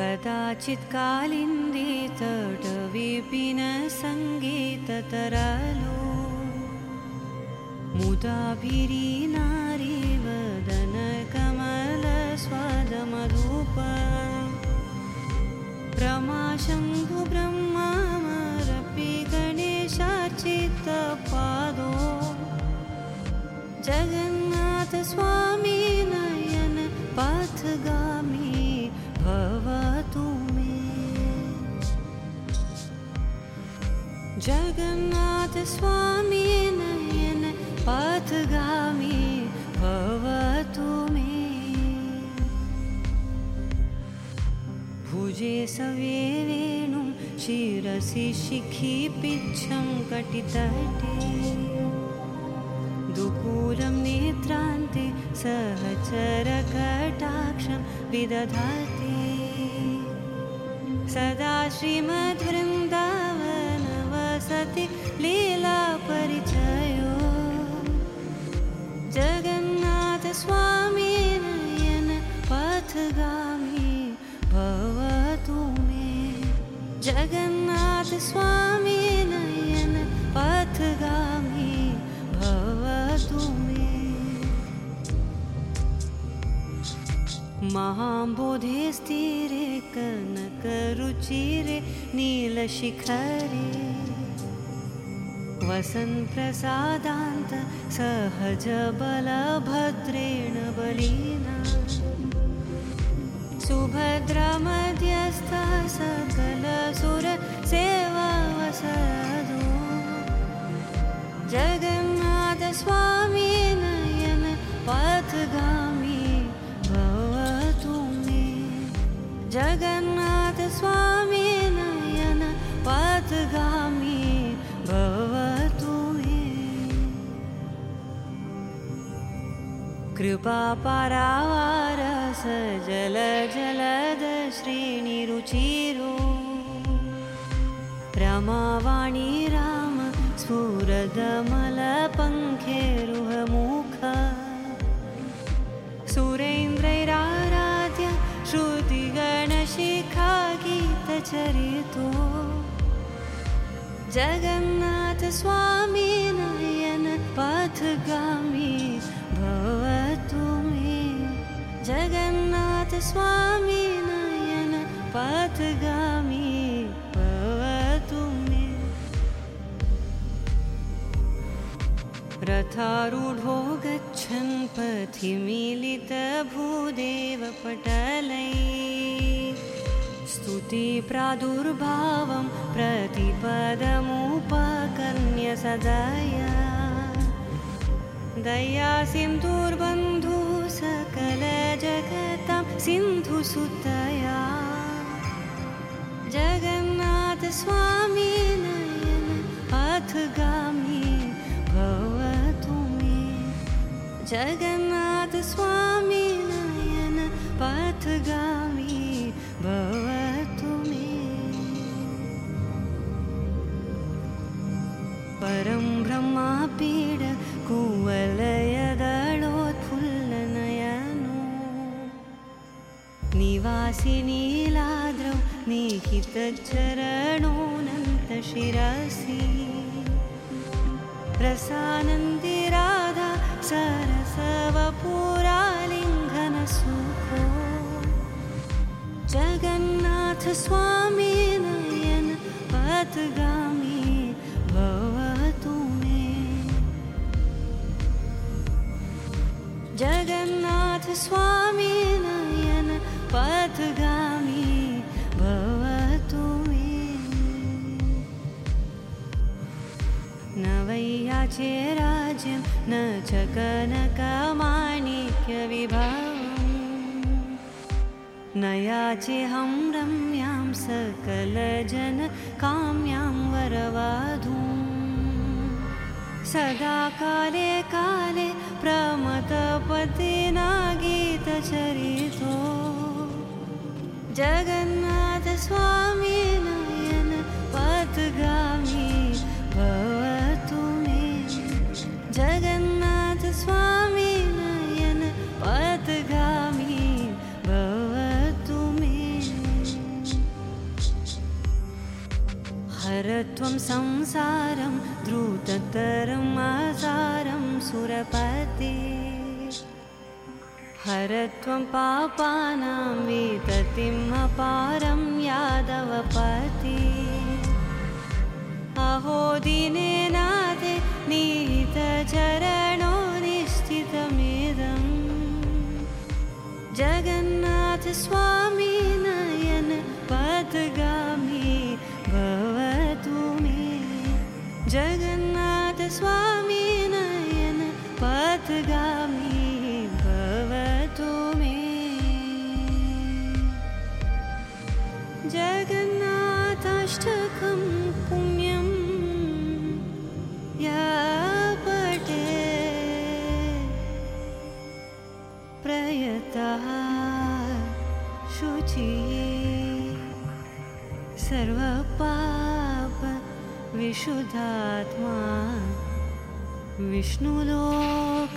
कदाचित् कालिन्दी तटविपिन सङ्गीततरलो मुदाभिरी नारीवदन कमल स्वादमधूप प्रमाशम्भु ब्रह्मामरपि गणेशार्चितपादो जगन्नाथ स्वामी नयन पथगामी भवतु मे जगन्नाथ स्वामी नयन पथगामी भवतु मे भुजे सवे वेणुं शिरसि शिखि पिच्छं कटितटे दुकूलं नेत्रान्ते सहचरकटाक्षं विदधाति सदा श्रीमद्वृन्दावन वसति लीलापरिचयो जगन्नाथ स्वामी नयन पथगामी भवतु मे जगन्नाथ स्वामी नयन पथगामी भवतु मे महाम्बोधे स्थिरे कनकरुचिरे नीलशिखरे वसन्प्रसादान्त सहज बलभद्रेण बलिना सुभद्रमध्यस्थ सकलसुर सेवावसदो जगन्नाथ स्वामी नयन पथगामी भवतु मे जगन्नाथ स्वामी नयन पथगामी भवतु मे कृपापारावार सजल जलद श्रीनिरुचिरो रमावाणी राम स्फुरदमलपङ्खेरुहमुख सुरेन्द्रैराराध्य श्रुतिगणशिखा गीतचरितो जगन्नाथ स्वामी नयन पथगामी भवतु मे जगन्नाथ स्वामी नयन पथगामी भवतु मे रथारूढो गच्छन् पथि मिलितभूदेवपटलैः स्तुतिप्रादुर्भावं प्रतिपदमुपकर्ण्य सदया दया सिन्धुर्बन्धु सकलजगतां सिन्धुसुतया जगन्नाथ स्वामी नयन पथगामी भवतु मे जगन्नाथ स्वामी नयन पथगामी भवतु मे परं ब्रह्मापीड कुवलयदलोत्फुल्लनयनो निवासि नीलाद्रौ निहितचरणोऽनन्तशिरसि रसानन्दी राधा सरसवपुरालिङ्घनसुखो जगन्नाथ स्वामी नयन पथगामी भवतु मे जगन्नाथ स्वामी नयन पथगामी भवतु मे न वै याचे राज्यं न च कनकमाणिक्यविभवम् न याचेऽहं रम्यां सकलजनकाम्यां वरवधूं सदा काले काले प्रमथपतिना गीतचरितो जगन्नाथ स्वामी नयन पथगामी भवतु मे जगन्नाथ स्वामी नयन पथगामी भवतु मे संसारं द्रुततरम् आसारं सुरपते हरत्वं पापानां विततिम् अपारं यादवपते अहो दीनेनाथे निहितचरणो निश्चितमिदम् जगन्नाथ स्वामी नयन पथगामी भवतु मे जगन्नाथ स्वामी नयन पथगामी भवतु मे जगन्नाथाष्टकं पुण्यं या पठे प्रयतः शुचिः सर्वपाप विशुद्धात्मा विष्णुलोक